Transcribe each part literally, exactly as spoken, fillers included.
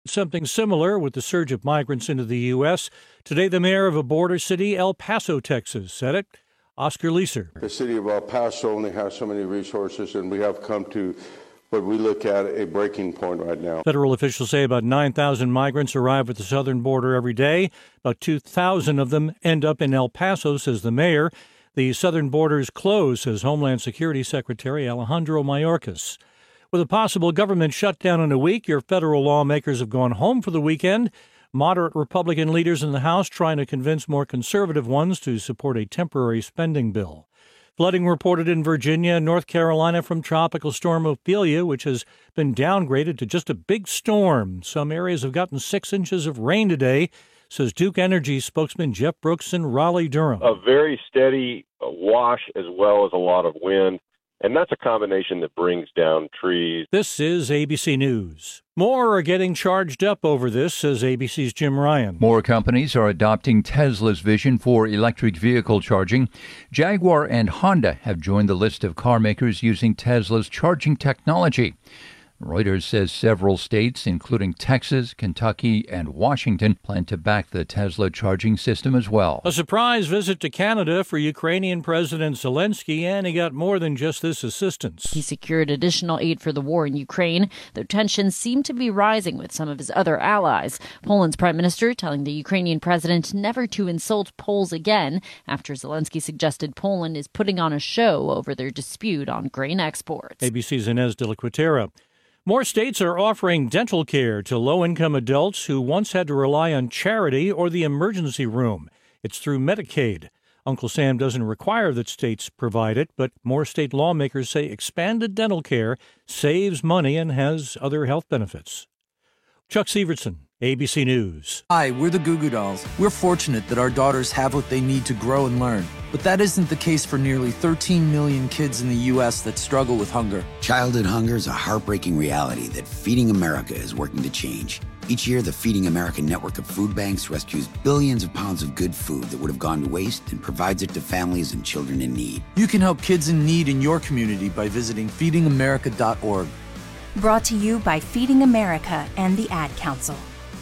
Something similar with the surge of migrants into the U S. Today, the mayor of a border city, El Paso, Texas, said it. Oscar Leeser. The city of El Paso only has so many resources, and we have come to what we look at a breaking point right now. Federal officials say about nine thousand migrants arrive at the southern border every day. About two thousand of them end up in El Paso, says the mayor. The southern border is closed, says Homeland Security Secretary Alejandro Mayorkas. With a possible government shutdown in a week, your federal lawmakers have gone home for the weekend. Moderate Republican leaders in the House trying to convince more conservative ones to support a temporary spending bill. Flooding reported in Virginia and North Carolina from Tropical Storm Ophelia, which has been downgraded to just a big storm. Some areas have gotten six inches of rain today, says Duke Energy spokesman Jeff Brooks in Raleigh-Durham. A very steady wash as well as a lot of wind. And that's a combination that brings down trees. This is A B C News. More are getting charged up over this, says A B C's Jim Ryan. More companies are adopting Tesla's vision for electric vehicle charging. Jaguar and Honda have joined the list of car makers using Tesla's charging technology. Reuters says several states, including Texas, Kentucky, and Washington, plan to back the Tesla charging system as well. A surprise visit to Canada for Ukrainian President Zelensky, and he got more than just this assistance. He secured additional aid for the war in Ukraine, though tensions seem to be rising with some of his other allies. Poland's prime minister telling the Ukrainian president never to insult Poles again after Zelensky suggested Poland is putting on a show over their dispute on grain exports. A B C's Inez de la Quintera. More states are offering dental care to low-income adults who once had to rely on charity or the emergency room. It's through Medicaid. Uncle Sam doesn't require that states provide it, but more state lawmakers say expanded dental care saves money and has other health benefits. Chuck Severson, A B C News. Hi, we're the Goo Goo Dolls. We're fortunate that our daughters have what they need to grow and learn. But that isn't the case for nearly thirteen million kids in the U S that struggle with hunger. Childhood hunger is a heartbreaking reality that Feeding America is working to change. Each year, the Feeding America network of food banks rescues billions of pounds of good food that would have gone to waste and provides it to families and children in need. You can help kids in need in your community by visiting feeding america dot org. Brought to you by Feeding America and the Ad Council.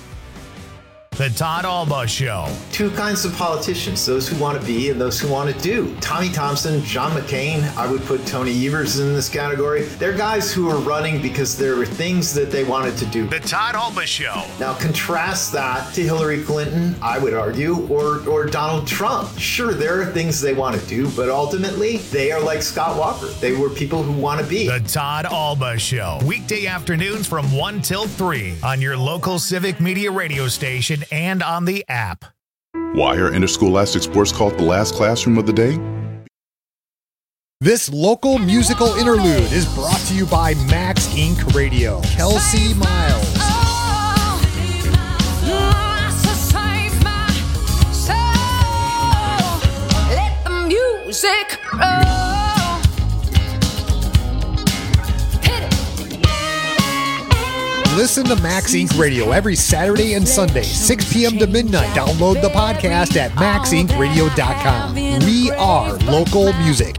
The Todd Alba Show. Two kinds of politicians, those who want to be and those who want to do. Tommy Thompson, John McCain, I would put Tony Evers in this category. They're guys who are running because there were things that they wanted to do. The Todd Alba Show. Now contrast that to Hillary Clinton, I would argue, or, or Donald Trump. Sure, there are things they want to do, but ultimately they are like Scott Walker. They were people who want to be. The Todd Alba Show. Weekday afternoons from one till three on your local Civic Media radio station and on the app. Why are Interscholastic Sports called the last classroom of the day? This local musical interlude is brought to you by Max Incorporated. Radio. Kelsey Miles. Let the music roll. Listen to Max Incorporated. Radio every Saturday and Sunday, six p.m. to midnight. Download the podcast at max inc radio dot com. We are local music.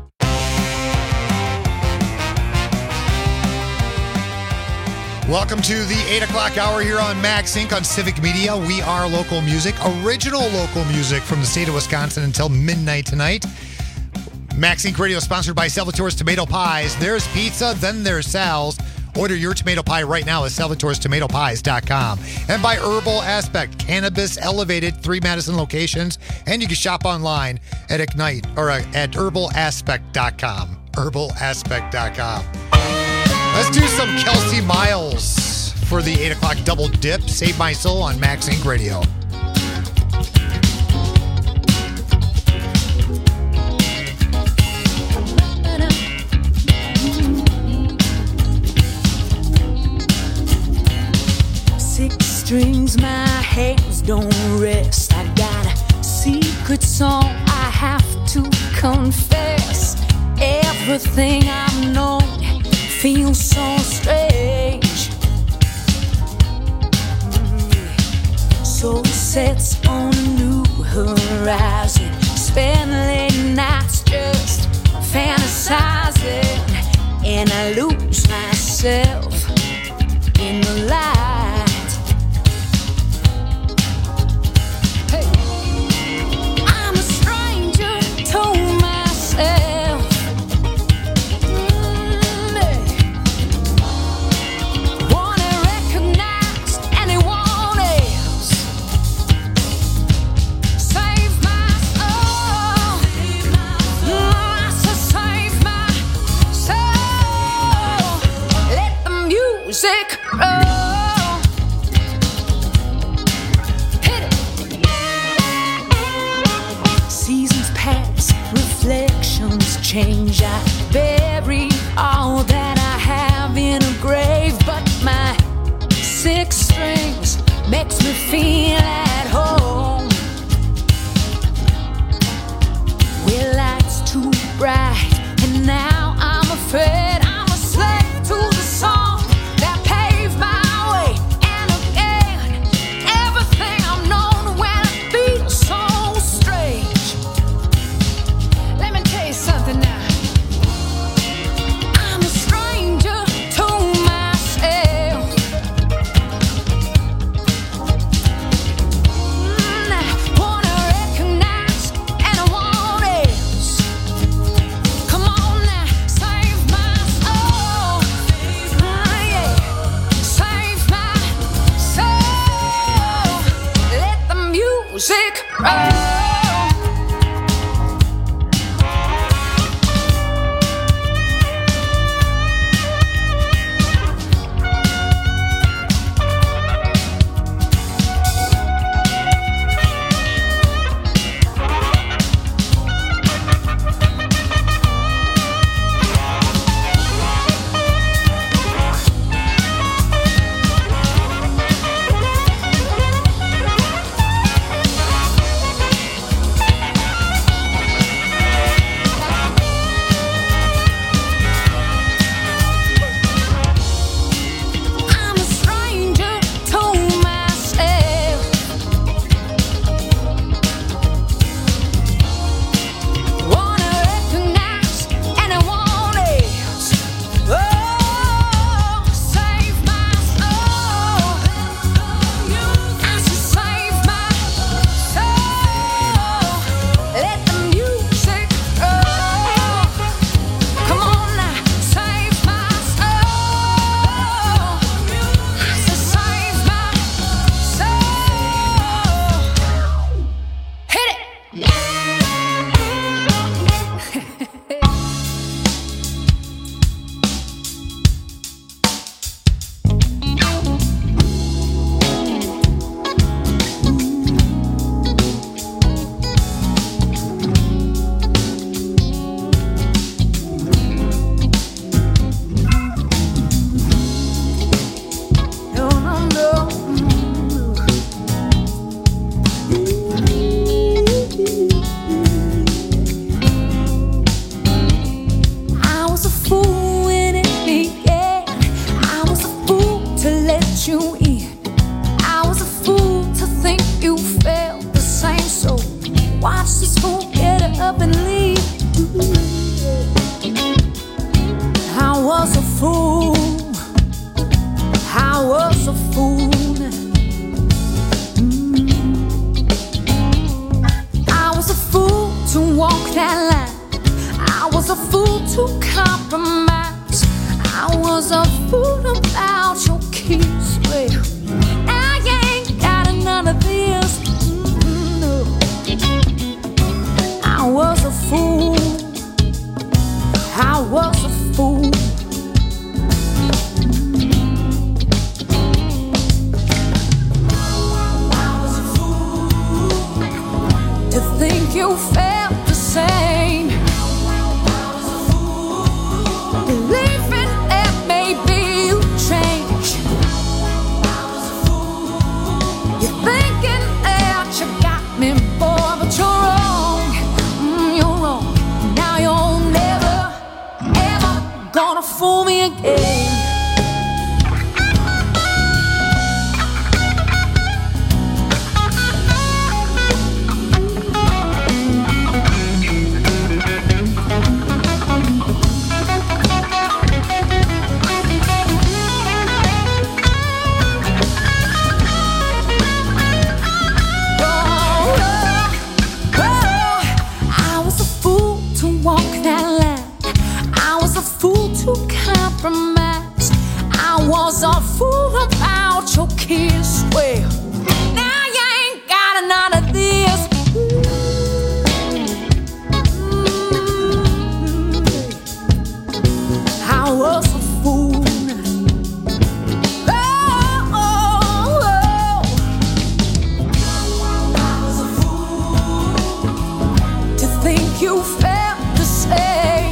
Welcome to the eight o'clock hour here on Max Incorporated on Civic Media. We are local music, original local music from the state of Wisconsin until midnight tonight. Max Incorporated Radio sponsored by Salvatore's Tomato Pies. There's pizza, then there's Sal's. Order your tomato pie right now at salvatores tomato pies dot com. And by Herbal Aspect, cannabis elevated, three Madison locations. And you can shop online at Ignite or at herbal aspect dot com. herbal aspect dot com. Let's do some Kelsey Miles for the eight o'clock double dip. Save My Soul on Max Incorporated Radio. Strings, my hands don't rest. I got a secret song I have to confess. Everything I've known feels so strange. Soul sets on a new horizon. Spend late nights just fantasizing, and I lose myself in the light. change. I bury all that I have in a grave, but my six strings makes me feel at home. Well, lights too bright, and now I'm afraid I'm a slave to the song that paved my way. And again, everything I'm known when it feels so strange. Let me tell you something now. I'm a stranger to myself. Mm, I wanna recognize and I want else. Come on now, save my soul. Ah, yeah. Save my soul. Let the music roll. I'm a stranger to myself. Wanna recognize and I want else. Oh, save my soul. I should save my soul. Let the music roll. Come on now, save my soul. I should save my soul. Hit it. No, no, no. I was a fool when it began. I was a fool to let you in. I was a fool to think you felt the same. So watch this fool get up and leave. I was a fool. I was a fool. Mm. I was a fool to walk that line. I was a fool to compromise. I was a fool about your kiss. Well, I ain't got none of this. Mm, no. I was a fool. I was a fool. To think you felt the same. Believing that maybe you change. You're thinking that you got me, boy, but you're wrong. Mm, you're wrong. Now you're never, ever gonna fool me again. Compromise. I was a fool about your kiss. Well, now you ain't got none of this. Mm-hmm. I was a fool. Oh, oh, oh. I was a fool to think you felt the same.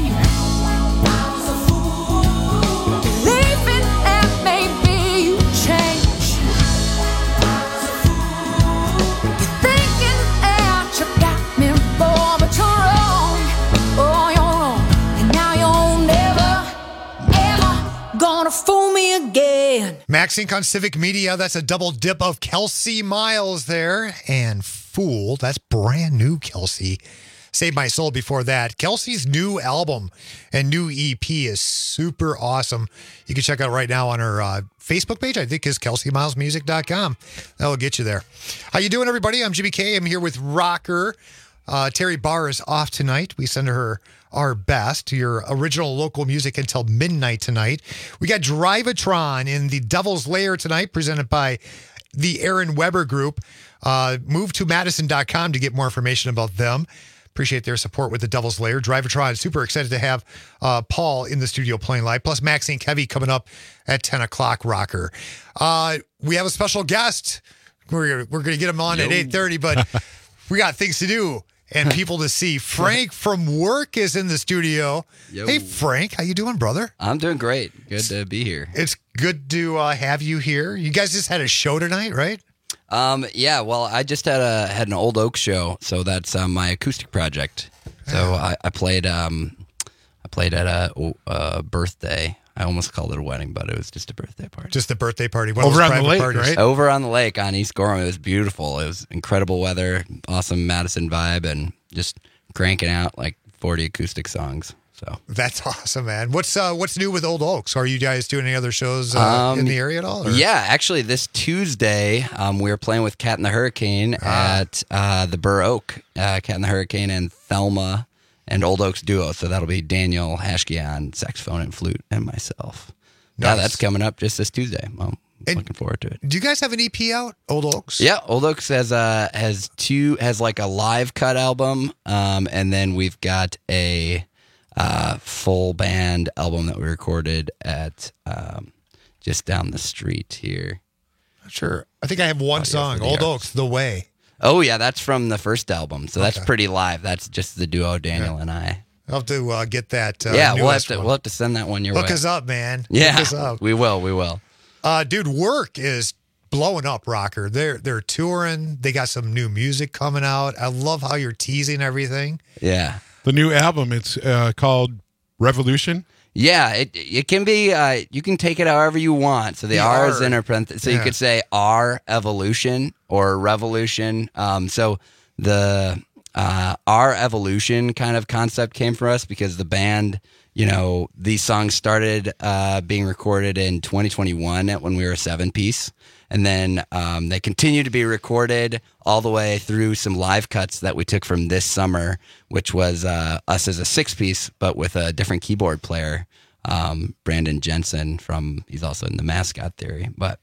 MaxInc on Civic Media. That's a double dip of Kelsey Miles there. And Fool, that's brand new Kelsey. Save My Soul before that. Kelsey's new album and new E P is super awesome. You can check out right now on her uh, Facebook page. I think is kelsey miles music dot com. That'll get you there. How you doing, everybody? I'm Jimmy K. I'm here with Rocker. Uh, Terry Barr is off tonight. We send her our best. Your original local music until midnight tonight. We got Drivatron in the Devil's Lair tonight, presented by the Aaron Weber Group. Uh, move to madison dot com to get more information about them. Appreciate their support with the Devil's Lair. Drivatron, super excited to have uh, Paul in the studio playing live. Plus MaxInc Heavy coming up at ten o'clock, Rocker. Uh, we have a special guest. We're, we're going to get him on Yo. at eight thirty, but we got things to do and people to see. Frank from work is in the studio. Yo. Hey, Frank. How you doing, brother? I'm doing great. Good to be here. It's good to uh, have you here. You guys just had a show tonight, right? Um, yeah, well, I just had a had an Old Oak show, so that's um, my acoustic project. So I, I played um, I played at a, a birthday. I almost called it a wedding, but it was just a birthday party. Just a birthday party. One Over of those on the private lake, parties. right? Over on the lake on East Gorham. It was beautiful. It was incredible weather, awesome Madison vibe, and just cranking out like forty acoustic songs. So that's awesome, man. What's uh, what's new with Old Oaks? Are you guys doing any other shows uh, Um, in the area at all? or- Yeah, actually, this Tuesday, um, we were playing with Cat and the Hurricane at uh, the Burr Oak. Uh, Cat and the Hurricane and Thelma and Old Oaks duo. So that'll be Daniel Hashke on saxophone and flute and myself. Yeah, Nice. that's coming up just this Tuesday. I'm looking forward to it. Do you guys have an E P out, Old Oaks? Yeah, Old Oaks has uh has two has like a live cut album, um, and then we've got a uh, full band album that we recorded at um, just down the street here. Sure, I think I have one song, Old Oaks, The Way. Oh yeah, that's from the first album, so that's Okay. pretty live. That's just the duo Daniel and I. I'll have to uh, get that. Uh, yeah, we'll have newest to one. we'll have to send that one your Look way. us up, man. Yeah, Look us up. we will. We will. Uh, dude, work is blowing up, Rocker. They're they're touring. They got some new music coming out. I love how you're teasing everything. Yeah. The new album, it's uh, called Revolution. Yeah, it it can be. Uh, you can take it however you want. So the, The R, is R. in a parenthesis. So Yeah. you could say R evolution or revolution. Um, so the uh, R evolution kind of concept came from us because the band, you know, these songs started uh, being recorded in twenty twenty-one when we were a seven piece. And then um, they continue to be recorded all the way through some live cuts that we took from this summer, which was uh, us as a six piece, but with a different keyboard player, um, Brandon Jensen from, he's also in the Mascot Theory. But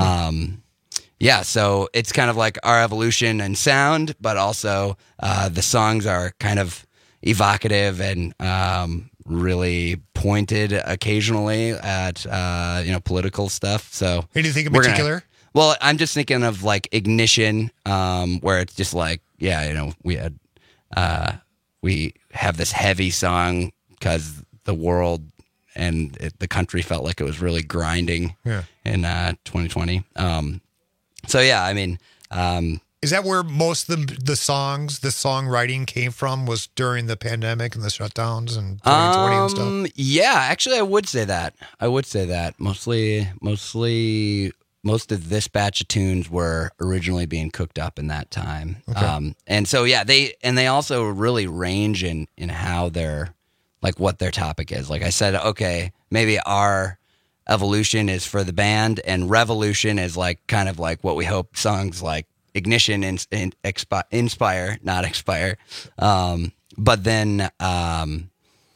um, yeah, so it's kind of like our evolution and sound, but also uh, the songs are kind of evocative and um, really pointed occasionally at uh, you know political stuff. So Anything in we're gonna- particular? well, I'm just thinking of like Ignition, um, where it's just like, yeah, you know, we had, uh, we have this heavy song because the world and it, the country felt like it was really grinding Yeah. in uh, twenty twenty. Um, so yeah, I mean, um, Is that where most of the the songs, the songwriting came from? Was during the pandemic and the shutdowns and twenty twenty and stuff? Um, yeah, actually, I would say that. I would say that mostly, mostly, most of this batch of tunes were originally being cooked up in that time. Okay. Um, and so yeah, they and they also really range in in how they're like what their topic is. Like I said, okay, maybe our evolution is for the band, and revolution is like kind of like what we hope songs like Ignition and in, expi- inspire, not expire. Um, but then um,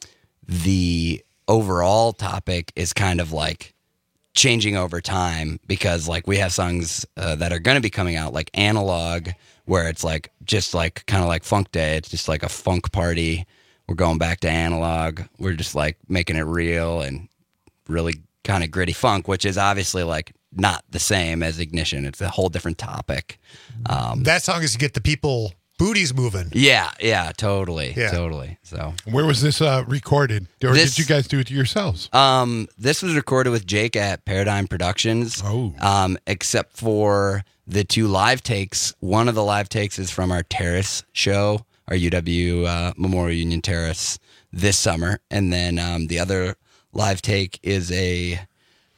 the overall topic is kind of like changing over time because like we have songs uh, that are going to be coming out like Analog, where it's like just like kind of like Funk Day. It's just like a funk party. We're going back to analog. We're just like making it real and really kind of gritty funk, which is obviously like not the same as Ignition. It's a whole different topic. Um, That song is to get the people booties moving. yeah, yeah, totally, Yeah. totally. So Where was this uh, recorded? Or This- did you guys do it yourselves? Um, this was recorded with Jake at Paradigm Productions. Oh. Um, except for the two live takes. One of the live takes is from our Terrace show, our U W uh, Memorial Union Terrace this summer, and then um, the other live take is a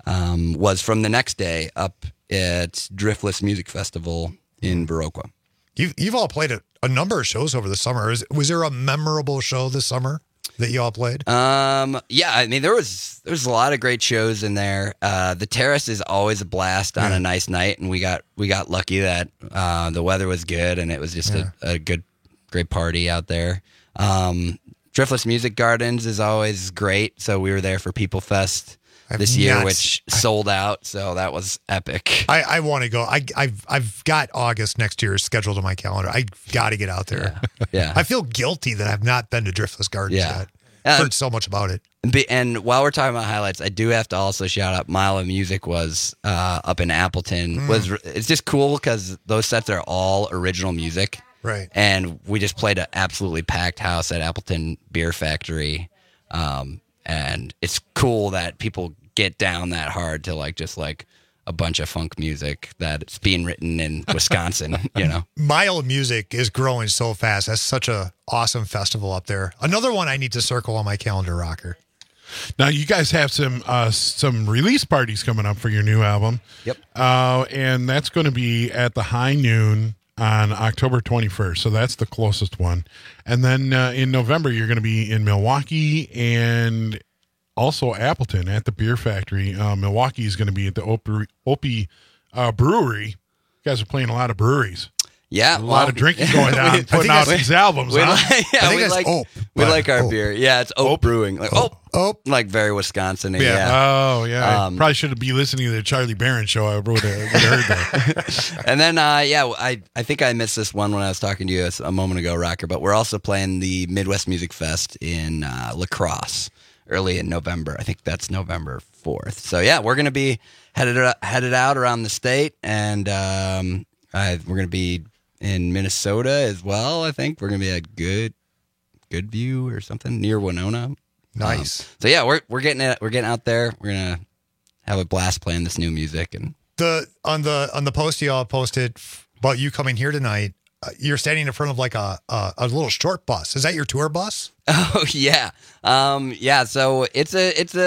um, was from the next day up at Driftless Music Festival in Viroqua. You've, you've all played a, a number of shows over the summer. Is, was there a memorable show this summer that you all played? Um, yeah, I mean, there was there was a lot of great shows in there. Uh, the Terrace is always a blast on Yeah. a nice night, and we got we got lucky that uh, the weather was good, and it was just Yeah. a, a good, great party out there. Um, Driftless Music Gardens is always great, so we were there for People Fest I've this year, not- which sold out, so that was epic. I, I want to go. I, I've I've got August next year scheduled on my calendar. I got to get out there. Yeah. I feel guilty that I've not been to Driftless Gardens Yeah. yet. Um, Heard so much about it. Be- And while we're talking about highlights, I do have to also shout out Mile of Music was uh, up in Appleton. Mm. Was It's just cool because those sets are all original music. Right. And we just played an absolutely packed house at Appleton Beer Factory. Um, and it's cool that people get down that hard to like just like a bunch of funk music that's being written in Wisconsin, you know? Mile of Music is growing so fast. That's such a awesome festival up there. Another one I need to circle on my calendar, Rocker. Now you guys have some uh, some release parties coming up for your new album. Yep. Uh, and that's going to be at the High Noon on October twenty-first. So that's the closest one. And then uh, in November, you're going to be in Milwaukee and also Appleton at the Beer Factory. Uh, Milwaukee is going to be at the Opie, Opie uh, Brewery. You guys are playing a lot of breweries. Yeah, a well, lot of drinking going on, we- putting out these albums. We huh? like, yeah, we like we like our beer. Yeah, it's Oak Brewing. Like oh, oh, like very Wisconsin. Yeah. Yeah. Oh, yeah. Um, Probably should be listening to the Charlie Barron show. I would have heard that. And then, uh, yeah, I, I think I missed this one when I was talking to you a moment ago, Rocker, but we're also playing the Midwest Music Fest in uh, La Crosse early in November. I think that's November fourth. So, yeah, we're going to be headed headed out around the state, and um, I, we're going to be in Minnesota as well, I think. We're going to be at Good Good View or something near Winona. Nice. Um, so, yeah, we're we're getting it, we're getting out there. We're going to have a blast playing this new music. And The on the on the post you all posted about you coming here tonight, uh, you're standing in front of like a, a a little short bus. Is that your tour bus? Oh yeah, um, yeah. So it's a, it's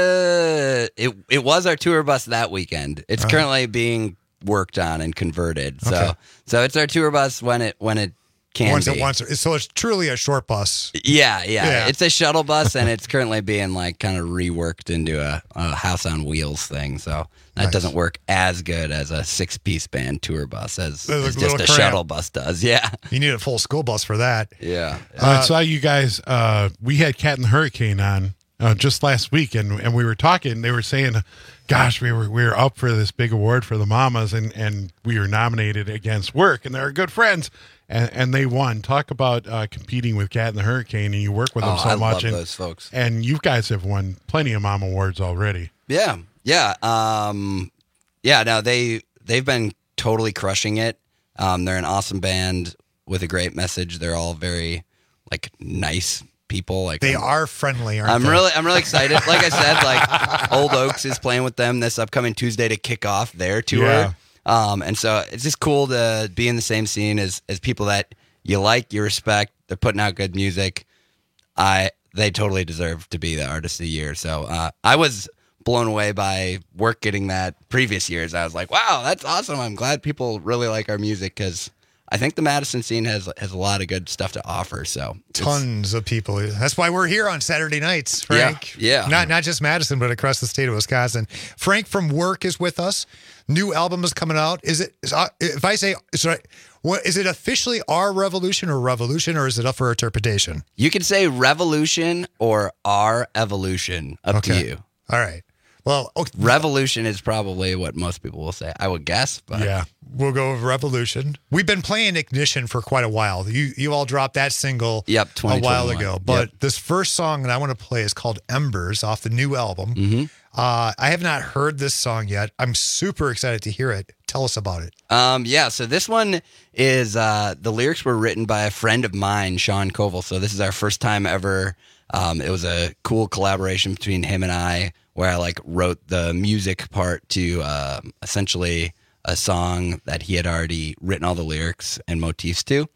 a, it, it was our tour bus that weekend. It's Uh-huh. currently being worked on and converted. So, Okay. so it's our tour bus when it, when it can Once be. it wants, so it's truly a short bus. Yeah, yeah, Yeah. It's a shuttle bus, and it's currently being like kind of reworked into a, a house on wheels thing. So that Nice. doesn't work as good as a six-piece band tour bus as, They're as a just little a cramped. shuttle bus does. Yeah, You need a full school bus for that. yeah. I saw you guys. Uh, we had Cat and the Hurricane on uh, just last week, and, and we were talking. They were saying, "Gosh, we were we were up for this big award for the Mamas, and, and we were nominated against Work, and they're good friends, and, and they won." Talk about uh, competing with Cat and the Hurricane, and you work with them Oh, so I much, love and, those folks. and you guys have won plenty of Mom awards already. Yeah, yeah, um, yeah. No, they they've been totally crushing it. Um, they're an awesome band with a great message. They're all very like nice people. Like They I'm, are friendly, aren't I'm they? really I'm really excited. Like I said, like Old Oaks is playing with them this upcoming Tuesday to kick off their tour. Yeah. Um, and so it's just cool to be in the same scene as as people that you like, you respect. They're putting out good music. I they totally deserve to be the artist of the year. So uh, I was blown away by Work getting that previous years. I was like, wow, that's awesome. I'm glad people really like our music because I think the Madison scene has has a lot of good stuff to offer. So it's- Tons of people. That's why we're here on Saturday nights, Frank. Yeah, yeah. Not not just Madison, but across the state of Wisconsin. Frank from Work is with us. New album is coming out. Is it? Is, uh, if I say, is it, what, is it officially Our Revolution or Revolution, or is it up for interpretation? You can say revolution or our evolution. Up Okay. to you. All right. Well, okay, Revolution is probably what most people will say. I would guess, but Yeah. we'll go with Revolution. We've been playing Ignition for quite a while. You you all dropped that single Yep, a while twenty twenty-one. ago. But Yep. this first song that I want to play is called Embers off the new album. Mm-hmm. Uh, I have not heard this song yet. I'm super excited to hear it. Tell us about it. Um, yeah, so this one is uh, the lyrics were written by a friend of mine, Sean Koval. So this is our first time ever. Um, it was a cool collaboration between him and I, where I like wrote the music part to uh, essentially a song that he had already written all the lyrics and motifs to.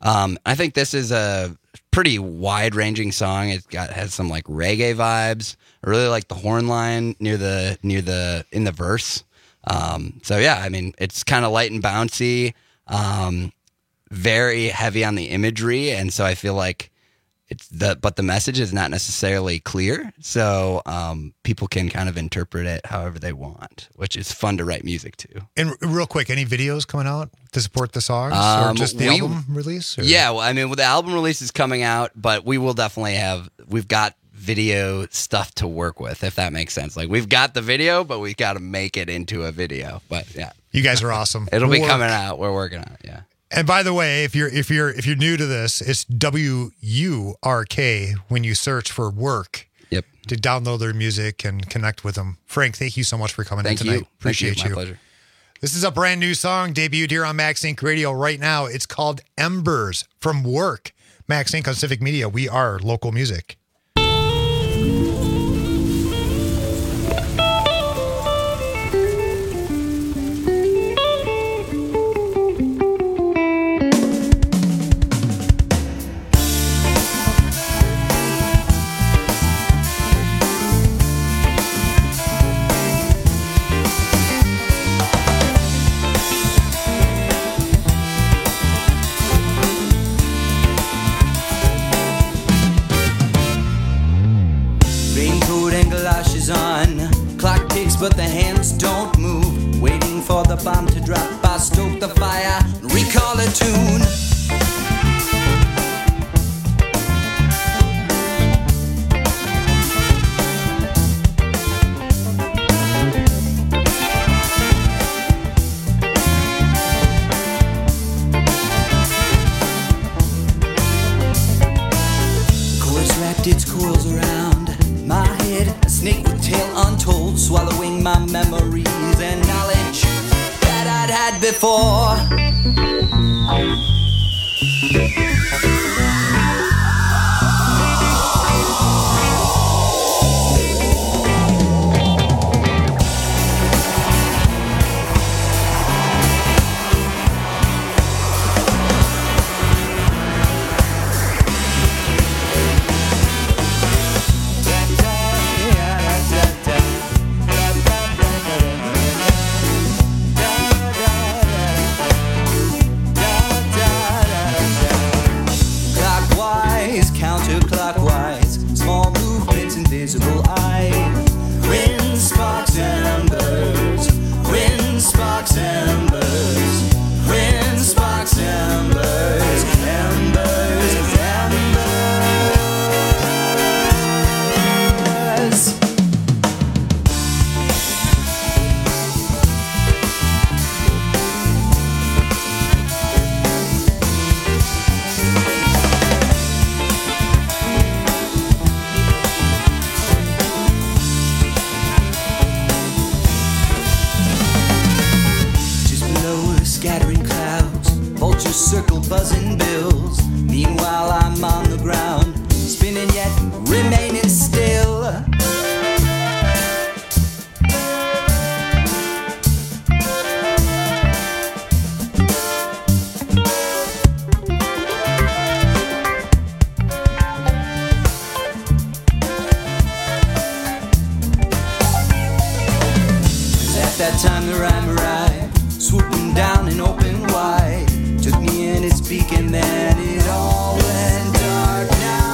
Um, I think this is a pretty wide-ranging song. It got has some like reggae vibes. I really like the horn line near the near the in the verse. Um, so yeah, I mean, it's kind of light and bouncy, um, very heavy on the imagery, and so I feel like it's the but the message is not necessarily clear. So um, people can kind of interpret it however they want, which is fun to write music to. And real quick, any videos coming out to support the songs, Um, or just the we- album release? Or? Yeah, well, I mean, well, the album release is coming out, but we will definitely have. We've got video stuff to work with, if that makes sense. Like we've got the video, but we've got to make it into a video. But yeah, You guys are awesome. it'll be Work. coming out. We're working on it. Yeah. And by the way, if you're if you're if you're new to this, it's W U R K when you search for Work. Yep. To download their music and connect with them. Frank, thank you so much for coming Thank in you. tonight. Thank you. Appreciate My pleasure. This is a brand new song debuted here on Max Inc Radio right now. It's called Embers from Work. Max Inc on Civic Media. We are local music. Raincoat and galoshes on. Clock ticks, but the hands don't move. Waiting for the bomb to drop. I stoke the fire, recall a tune. Chorus wrapped its coils around my head, a snake with tail untold, swallowing my memories and knowledge that I'd had before. Clockwise, counterclockwise, small movements, invisible eyes. Wind sparks embers, wind sparks embers, wind sparks embers, embers, embers. Just below the scattering clouds, vultures circle buzzing bills. Meanwhile, I'm on the ground, spinning yet remaining still. Cause at that time the rhyme arrived, swooping down and open wide, took me in its beak and then it all went dark. Now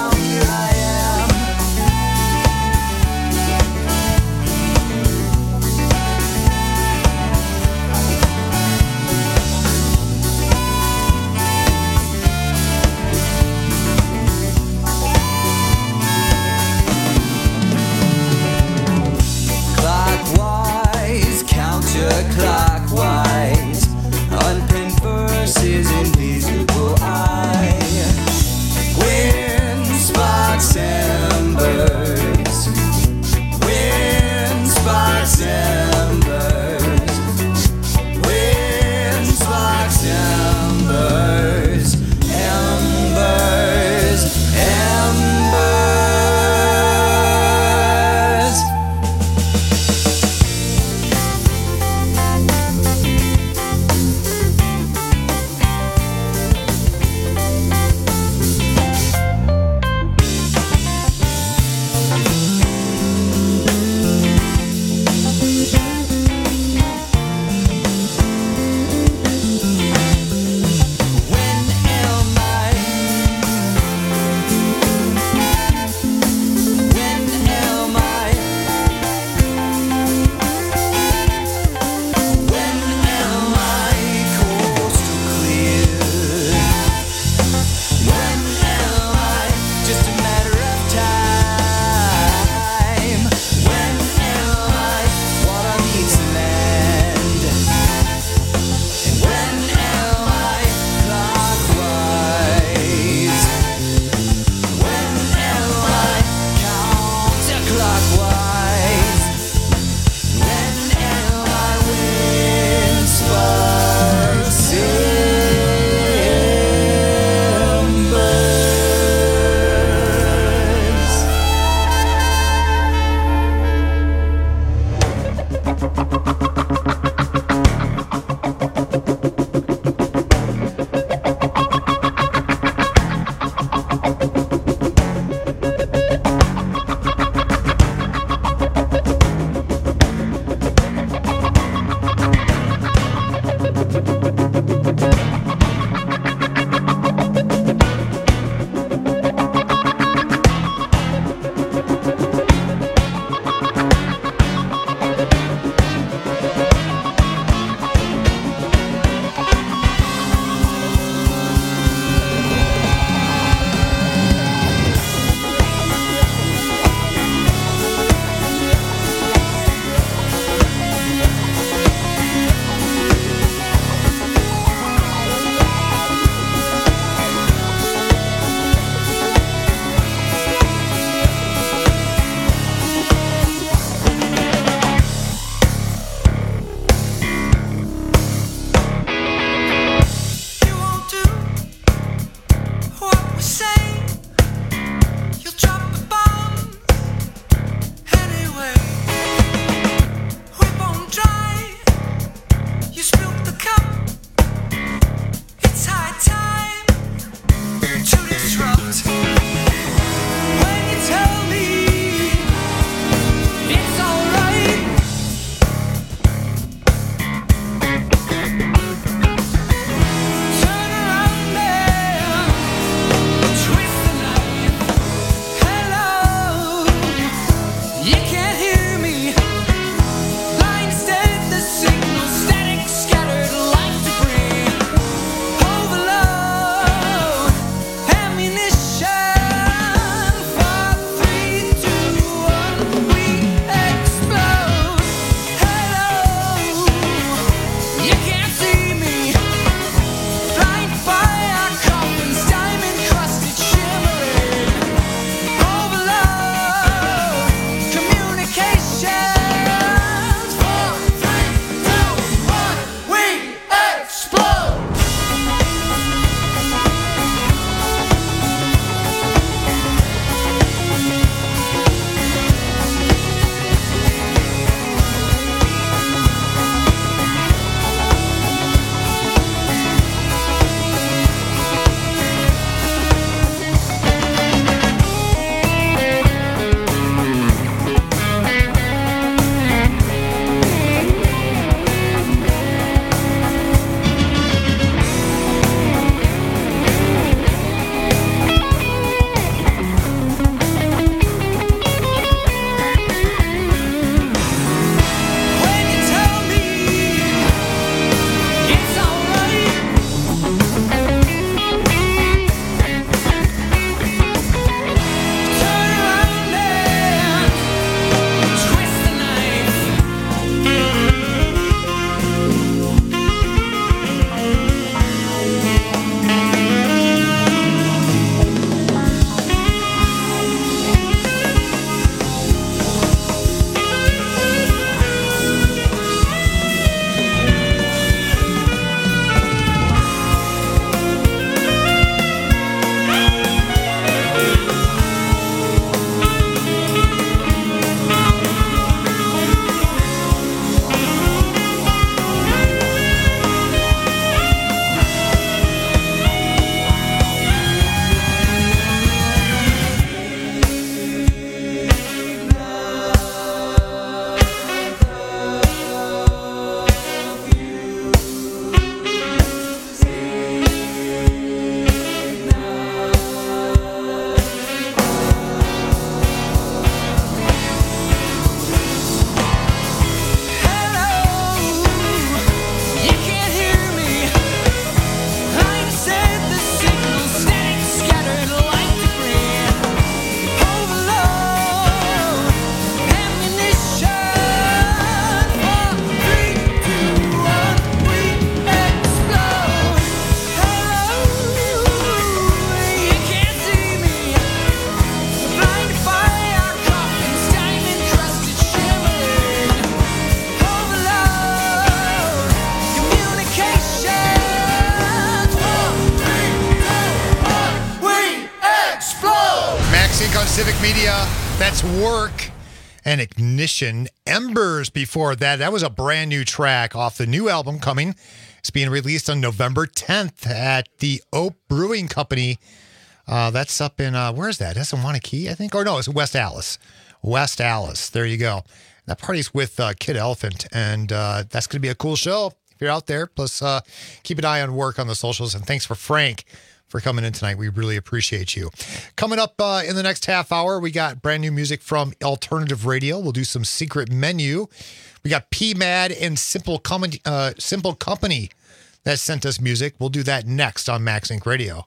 Civic Media. That's Work and Ignition. Embers before that. That was a brand new track off the new album coming. It's being released on November tenth at the Oak Brewing Company. Uh, that's up in, uh, where's that? That's in Wanakee, I think? Or no, it's West Allis. West Allis. There you go. That party's with uh, Kid Elephant, and uh, that's going to be a cool show if you're out there. Plus, uh, keep an eye on Work on the socials. And thanks for Frank for coming in tonight. We really appreciate you. Coming up uh, in the next half hour, we got brand new music from Alternative Radio. We'll do some secret menu. We got P M A D and Simple, Com- uh, Simple Company that sent us music. We'll do that next on Max Inc Radio.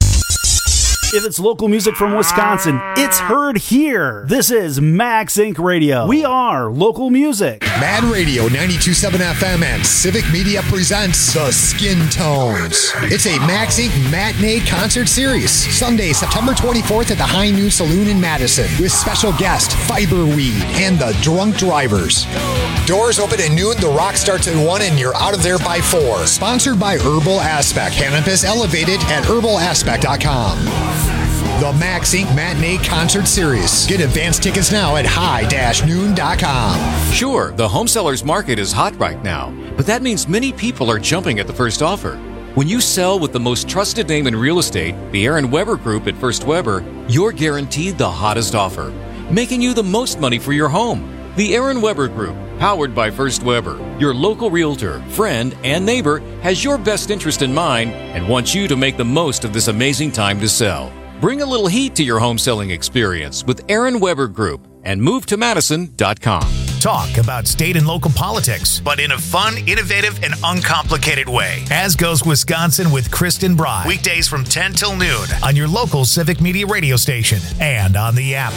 If it's local music from Wisconsin, it's heard here. This is Max Inc Radio. We are local music. Mad Radio ninety-two point seven F M and Civic Media presents The Skin Tones. It's a Max Inc matinee concert series. Sunday, September twenty-fourth at the High Noon Saloon in Madison with special guest Fiberweed and the Drunk Drivers. Doors open at noon, the rock starts at one, and you're out of there by four. Sponsored by Herbal Aspect. Cannabis elevated at herbal aspect dot com. The Max Inc Matinee Concert Series. Get advance tickets now at high dash noon dot com. Sure, the home sellers market is hot right now, but that means many people are jumping at the first offer. When you sell with the most trusted name in real estate, the Aaron Weber Group at First Weber, you're guaranteed the hottest offer, making you the most money for your home. The Aaron Weber Group, powered by First Weber, your local realtor, friend, and neighbor, has your best interest in mind and wants you to make the most of this amazing time to sell. Bring a little heat to your home selling experience with Aaron Weber Group and move to madison dot com. Talk about state and local politics, but in a fun, innovative, and uncomplicated way. As Goes Wisconsin with Kristen Bry. Weekdays from ten till noon on your local Civic Media radio station and on the app.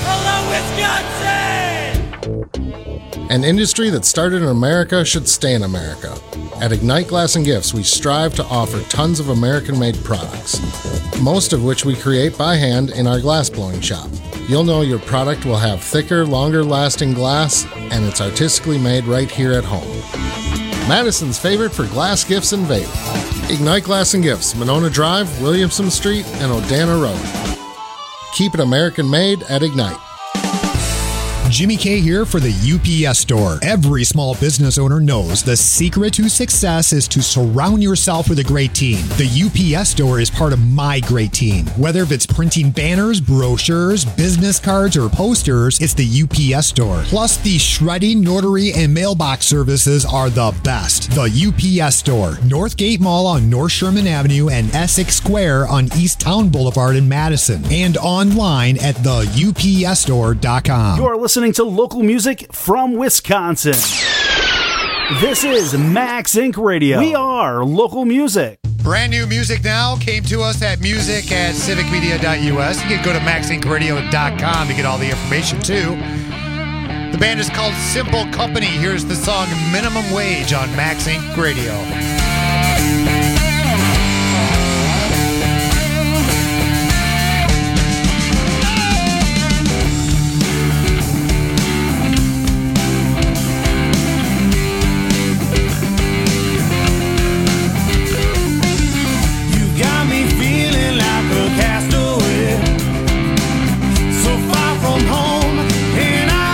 Hello, Wisconsin! An industry that started in America should stay in America. At Ignite Glass and Gifts, we strive to offer tons of American-made products, most of which we create by hand in our glass blowing shop. You'll know your product will have thicker, longer-lasting glass, and it's artistically made right here at home. Madison's favorite for glass gifts and vape. Ignite Glass and Gifts, Monona Drive, Williamson Street, and Odana Road. Keep it American-made at Ignite. Jimmy K here for the U P S Store. Every small business owner knows the secret to success is to surround yourself with a great team. The U P S Store is part of my great team. Whether it's printing banners, brochures, business cards, or posters, it's the U P S Store. Plus, the shredding, notary, and mailbox services are the best. The U P S Store. Northgate Mall on North Sherman Avenue and Essex Square on East Town Boulevard in Madison. And online at the U P S store dot com. You're listening to local music from Wisconsin. This is Max Inc Radio. We are local music. Brand new music now came to us at music at civic media dot u s. You can go to max inc radio dot com to get all the information too. The band is called Simple Company. Here's the song Minimum Wage on Max Inc Radio.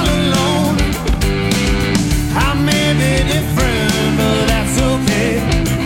Different, but that's okay.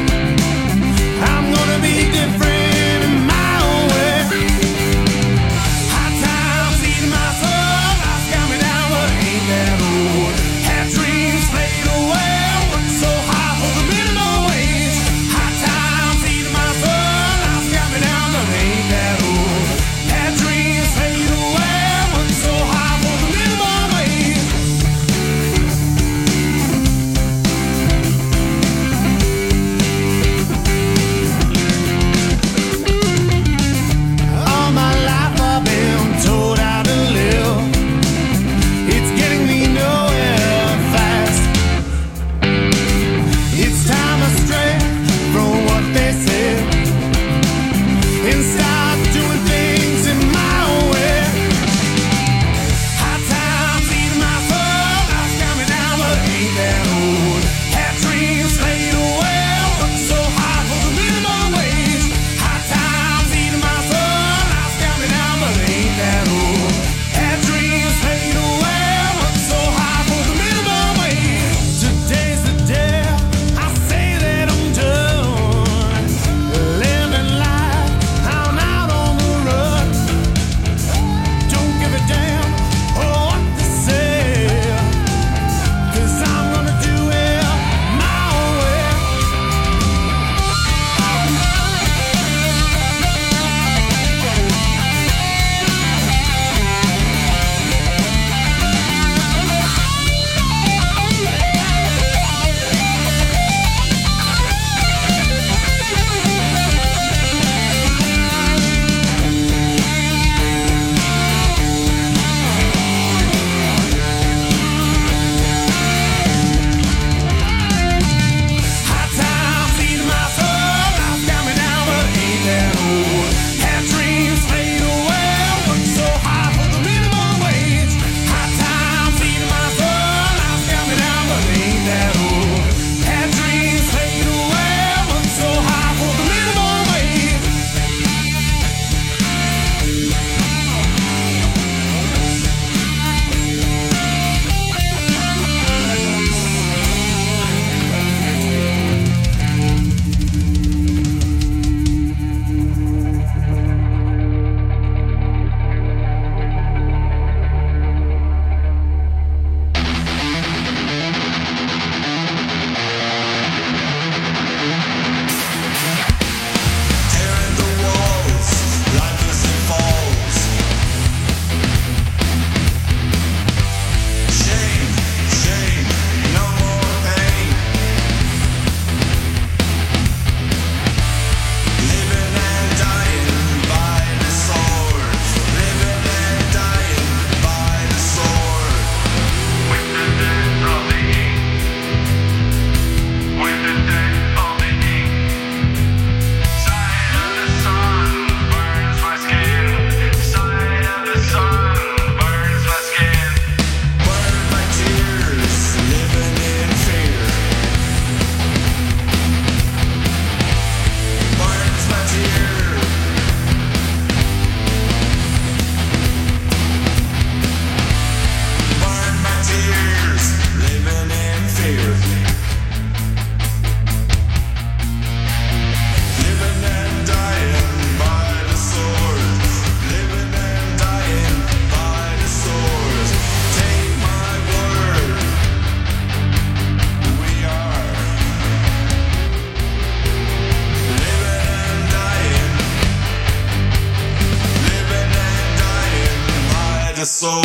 sword.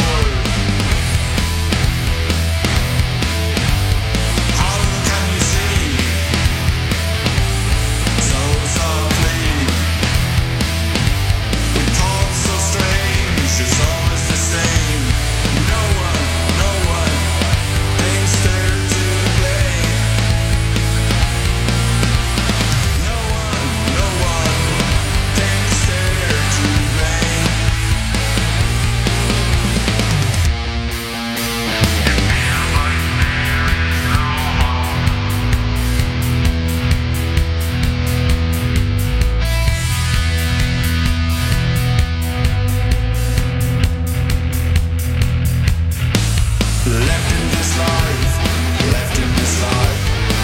How can you see? So softly. We talk so strange, it's always the same. No one, no one thinks they're to blame. No one, no one thinks they're to blame. Left in this life, left in this life.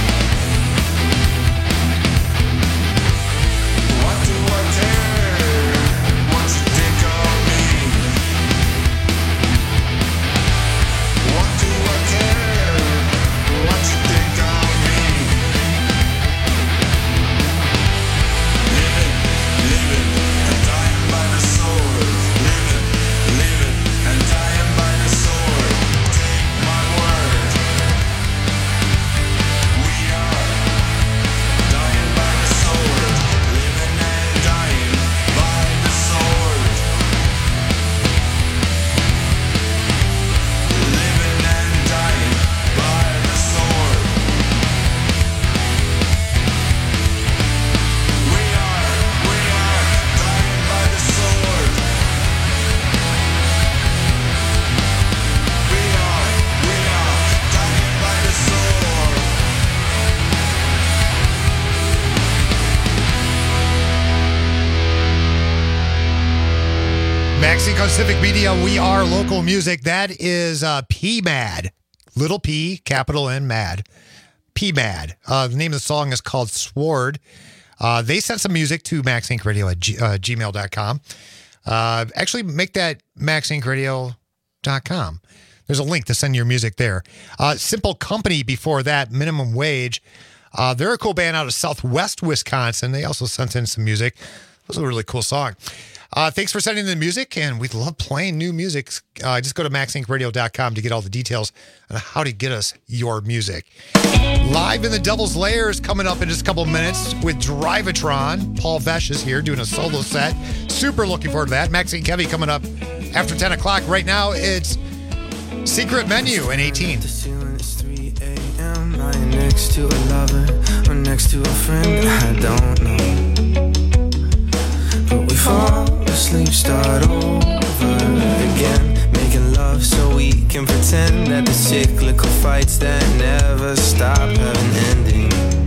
What do I care? What you think of me? What do I care? What you think of me? Living, living, and dying by the sword. Living, living, and dying by the sword. My word, we are dying by the sword, living and dying by the sword, living and dying by the sword. We are, we are dying by the sword. We are, we are dying by the sword. Mexico Civic Media, we are local music. That is uh, P-Mad. Little P, capital N, Mad. P-Mad. Uh, the name of the song is called Sword. Uh, they sent some music to max inc radio at g- uh, gmail dot com. Uh, actually, make that max inc radio dot com. There's a link to send your music there. Uh, Simple Company before that, Minimum Wage. Uh, they're a cool band out of Southwest Wisconsin. They also sent in some music. It was a really cool song. Uh, thanks for sending the music, and we love playing new music. Uh, just go to max inc radio dot com to get all the details on how to get us your music. Live in the Devil's Lair is coming up in just a couple of minutes with Drivatron. Paul Vesh is here doing a solo set. Super looking forward to that. Maxie and Kevy coming up after ten o'clock. Right now, it's Secret Menu in eighteen. Lying next to a lover or next to a friend I don't know. But we fall asleep, start over again, making love so we can pretend that the cyclical fights that never stop have an ending.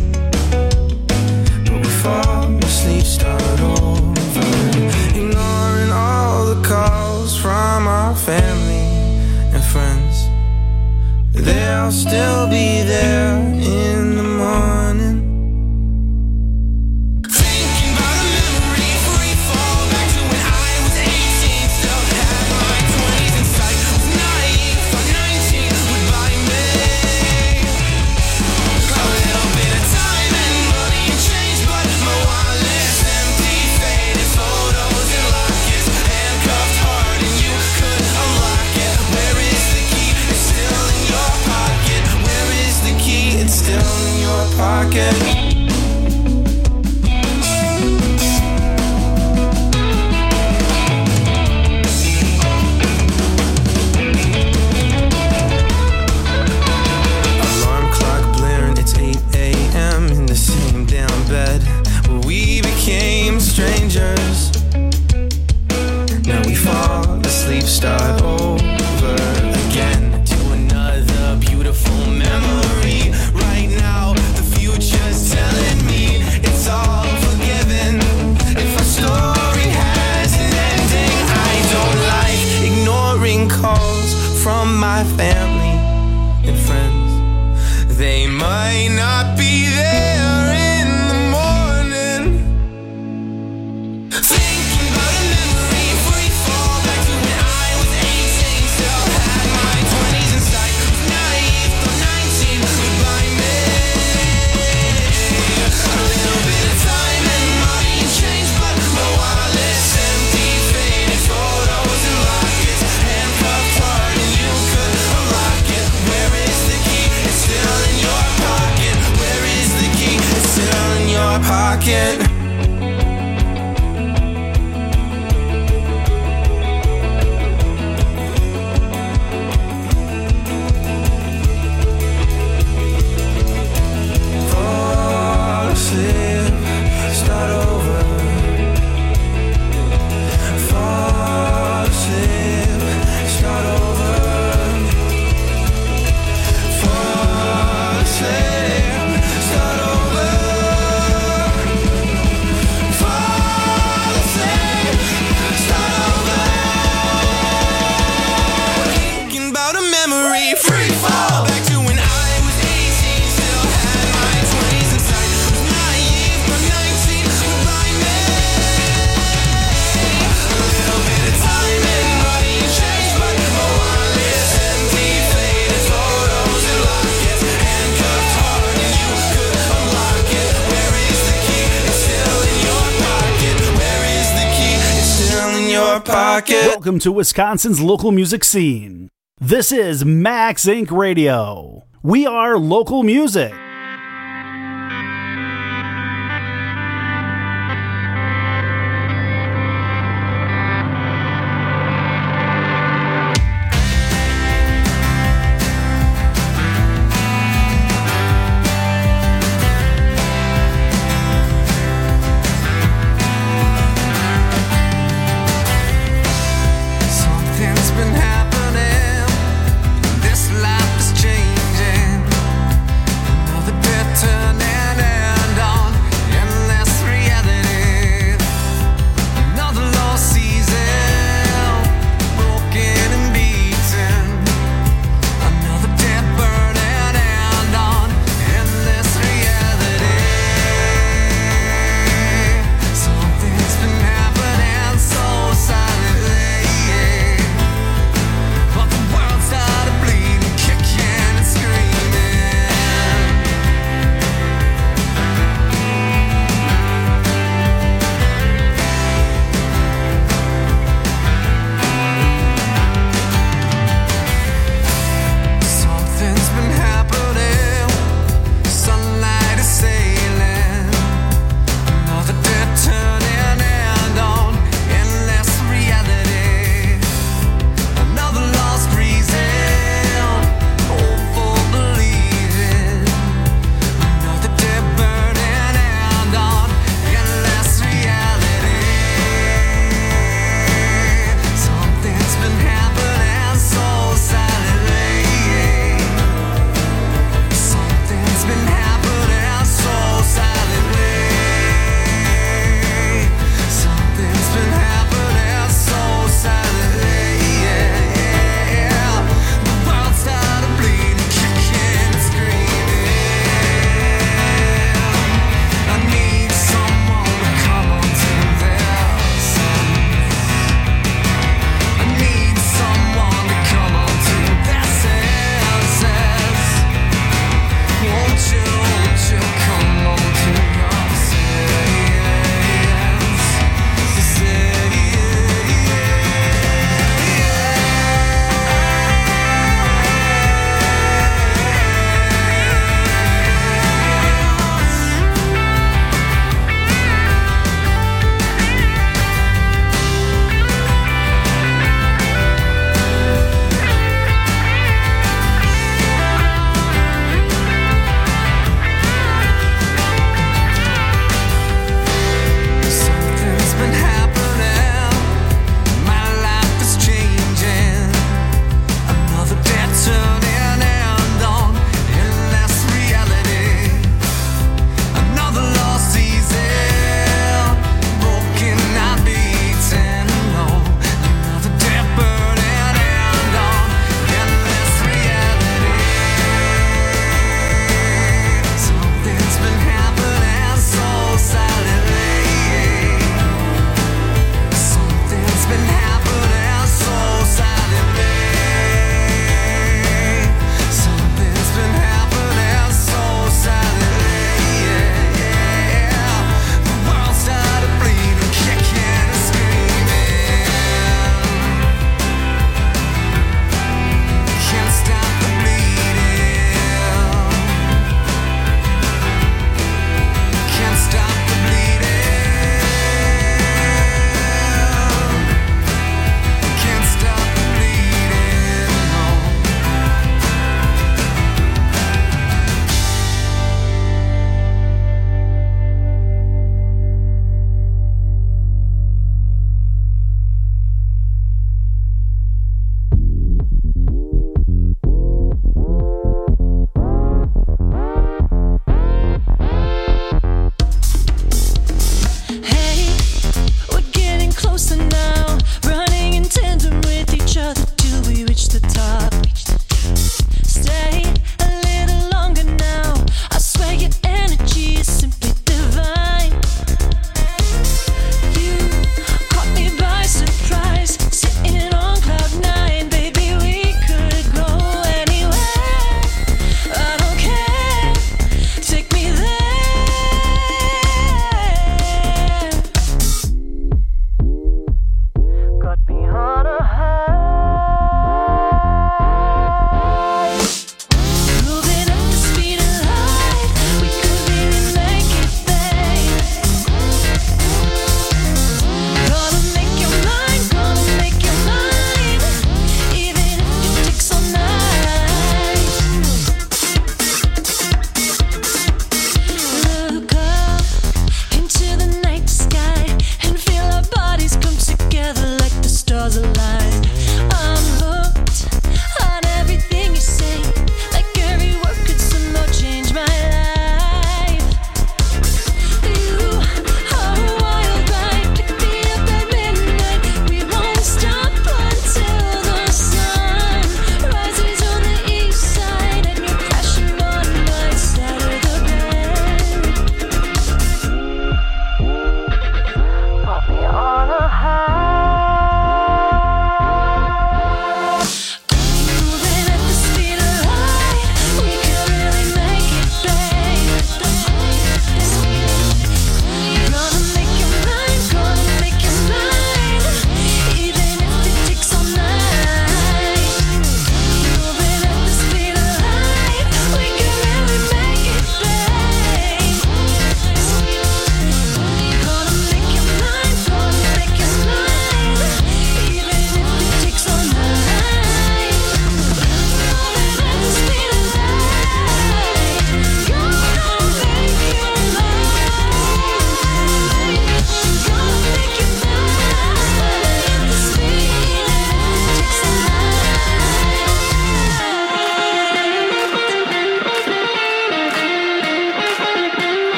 But we fall asleep, start over, ignoring all the calls from our family and friends. They'll still be there in the morning. Thinking about a memory, free fall back to when I was eighteen. Still had my twenties in sight. Was naive, thought nineteen would buy me. pocket. Fall asleep, start over. Fall asleep, start over. Fall asleep, start over. Fall asleep, start over. Thinking about a memory, free fall back to when I was eighteen, still had my twenties inside. Was naive, but nineteen would buy me a little bit of time and money and change, but my wallet's empty, faded photos and lockets, handcuffed hard and you could unlock it. Where is the key? It's still in your pocket. Where is the key? It's still in your pocket. Welcome to Wisconsin's local music scene. This is Max Inc Radio. We are local music. Something's been happening. This life is changing.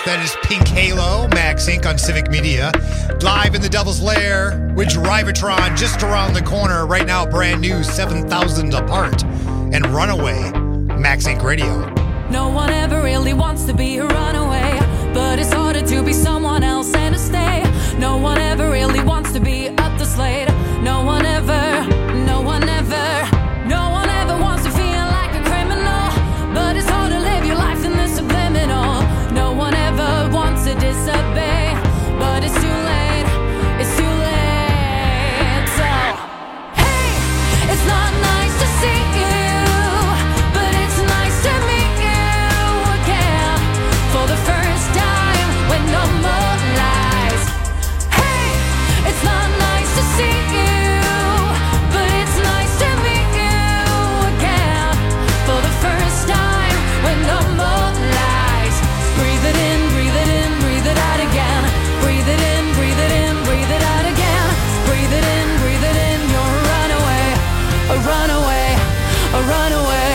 That is Pink Halo, Max Incorporated on Civic Media. Live in the Devil's Lair with Drivatron just around the corner. Right now, brand new, seven thousand apart. And Runaway, Max Incorporated Radio. No one ever really wants to be a runaway, but it's harder to be someone else and to stay. No one ever really wants to be up the slate. No one ever, no one ever, no one ever wants to feel like a criminal, but it's hard to live your life in the subliminal. No one ever wants to disobey, but it's too late, it's too late. So, hey, it's not nice to see you, but it's nice to meet you again for the first time when no more lies. Hey, it's not nice to see you, but it's nice to meet you again for the first time when no more lies. Breathe it in, breathe it in, breathe it out again. Breathe it in, breathe it in, breathe it out again. Breathe it in, breathe it in. You're a runaway, a runaway, a runaway.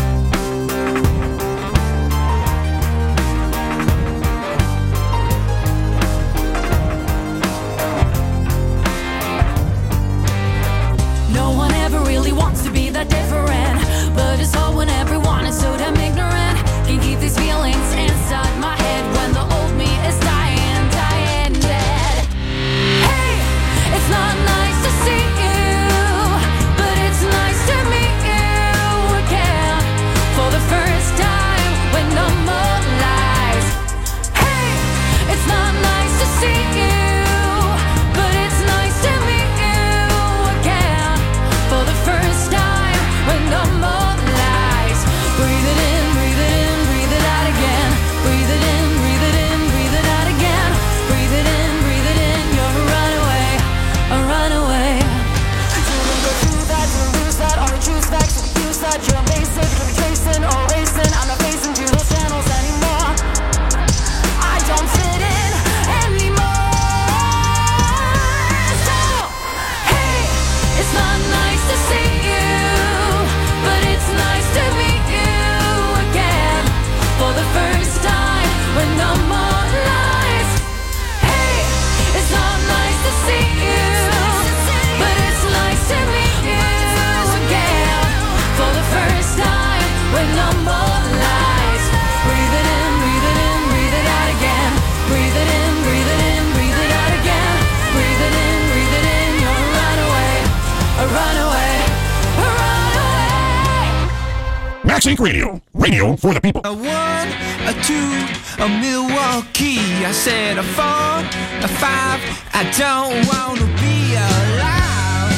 No one ever really wants to be that different, but it's hard when everyone is so damn ignorant. Can't keep these feelings inside my head when the old me is dying, dying dead. Hey, it's not nice to see you, but it's nice to meet you again for the first time when no more lies. Hey, it's not nice to see you, but it's nice to meet you again for the first time when no more lies. Breathe it in, breathe it in, breathe it out again. Breathe it in, breathe it in, breathe it out again. Breathe it in, breathe it in. You're a runaway, a runaway. You don't go through that, you lose that, or choose facts, you use that. You're basic, you're tracing or racing. I'm not facing to those channels anymore. I don't fit in anymore. So, hey, it's not nice to see you, but it's nice to meet you again for the first time when no more lies. Hey, it's not nice to see you, but it's nice to meet you again for the first time when no more lies. Breathe it in, breathe it in, breathe it out again. Breathe it in, breathe it in, breathe it out again. Breathe it in, breathe it in. You're a runaway, a runaway, a runaway. Max Incorporated Radio. Radio for the people. A one, a two, a Milwaukee. I said a four, a five. I don't wanna be alive.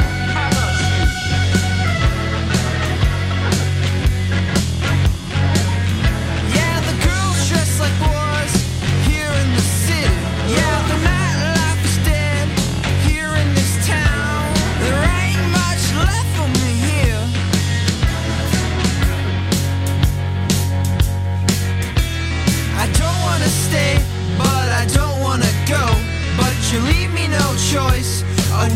Yeah, the girls dress like boys here in the city. Yeah, the nightlife is dead here in this town. There ain't much left for me here. I don't wanna stay, but I don't wanna go. But you leave me no choice. A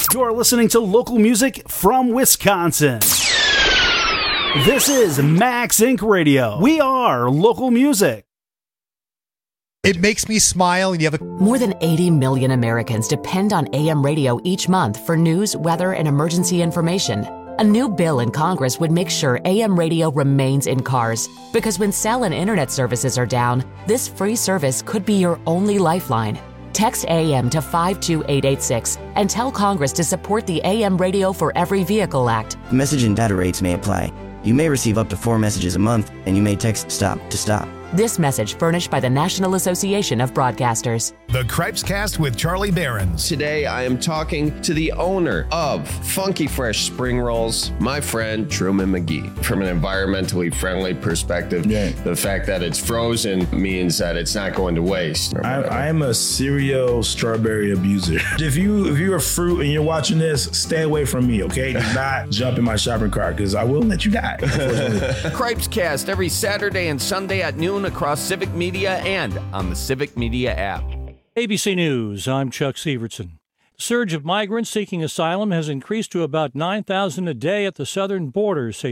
You're listening to local music from Wisconsin. This is Max Inc Radio. We are local music. It makes me smile, and you have a More than eighty million Americans depend on A M radio each month for news, weather, and emergency information. A new bill in Congress would make sure A M radio remains in cars, because when cell and internet services are down, this free service could be your only lifeline. Text A M to five two eight eight six and tell Congress to support the A M Radio for Every Vehicle Act. Message and data rates may apply. You may receive up to four messages a month, and you may text STOP to stop. This message furnished by the National Association of Broadcasters. The Cripes Cast with Charlie Behrens. Today I am talking to the owner of Funky Fresh Spring Rolls, my friend Truman McGee. From an environmentally friendly perspective, yeah. the fact that it's frozen means that it's not going to waste. I, I am a serial strawberry abuser. If you if you're a fruit and you're watching this, stay away from me, okay? Do not jump in my shopping cart because I will let you die. Cripes Cast every Saturday and Sunday at noon across Civic Media and on the Civic Media app. A B C News, I'm Chuck Severson. The surge of migrants seeking asylum has increased to about nine thousand a day at the southern border, say